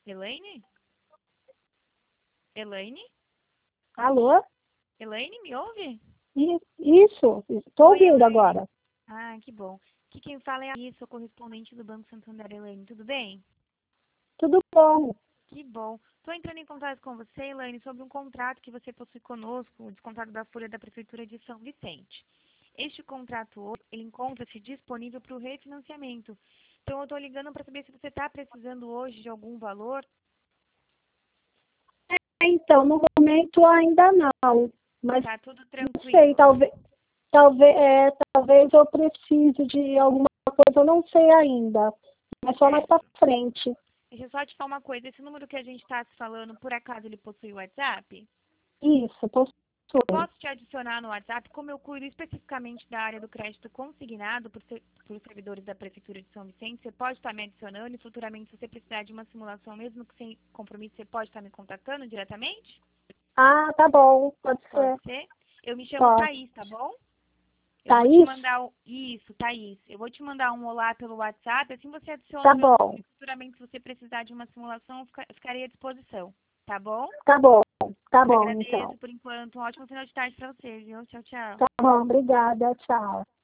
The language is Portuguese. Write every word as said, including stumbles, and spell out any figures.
Elaine? Elaine? Alô? Elaine, me ouve? I- Isso, estou Oi, ouvindo Elaine. agora. Ah, que bom. Aqui quem fala é a Alice, sou correspondente do Banco Santander, Elaine. Tudo bem? Tudo bom? Que bom. Estou entrando em contato com você, Elaine, sobre um contrato que você possui conosco, o descontado da folha da Prefeitura de São Vicente. Este contrato hoje, ele encontra-se disponível para o refinanciamento. Então, eu estou ligando para saber se você está precisando hoje de algum valor. Então, no momento ainda não, mas Tá tudo não sei, tranquilo. talvez, talvez, é, talvez eu precise de alguma coisa, eu não sei ainda, mas só mais para Certo. frente. Deixa eu só te falar uma coisa. Esse número que a gente está se falando, por acaso ele possui WhatsApp? Isso, possui. Eu posso te adicionar no WhatsApp, como eu cuido especificamente da área do crédito consignado por, ser, por servidores da Prefeitura de São Vicente, você pode estar me adicionando e futuramente, se você precisar de uma simulação, mesmo que sem compromisso, você pode estar me contatando diretamente? Ah, tá bom, pode Pode ser, ser? Eu me chamo pode. Thaís, tá bom? Eu vou te Thaís? mandar o... Isso, Thaís. Eu vou te mandar um olá pelo WhatsApp, assim você adiciona Tá o meu bom, número e futuramente, se você precisar de uma simulação, eu fica- ficarei à disposição, tá bom? tá bom, tá bom, Agradeço então. por enquanto. Um ótimo final de tarde para você, viu? Tchau, tchau. Tá bom, obrigada, tchau.